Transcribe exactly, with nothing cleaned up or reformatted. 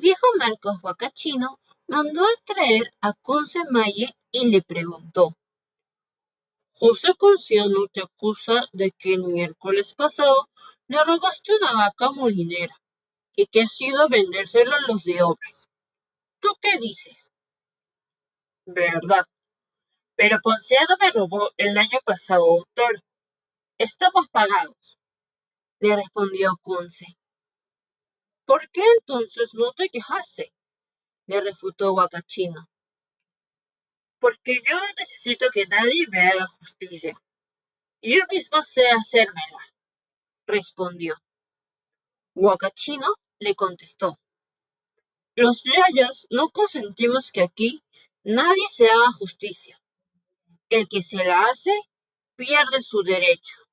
viejo Marcos Huacachino mandó a traer a Conce Maye y le preguntó: José Ponciano te acusa de que el miércoles pasado le robaste una vaca molinera y que has ido a vendérselo a los de obras. ¿Tú qué dices? Verdad, pero Ponciano me robó el año pasado un toro. Estamos pagados, le respondió Conce. ¿Por qué entonces no te quejaste? Le refutó Huacachino. Porque yo no necesito que nadie me haga justicia. Yo mismo sé hacérmela, respondió. Huacachino le contestó: Los yayas no consentimos que aquí nadie se haga justicia. El que se la hace pierde su derecho.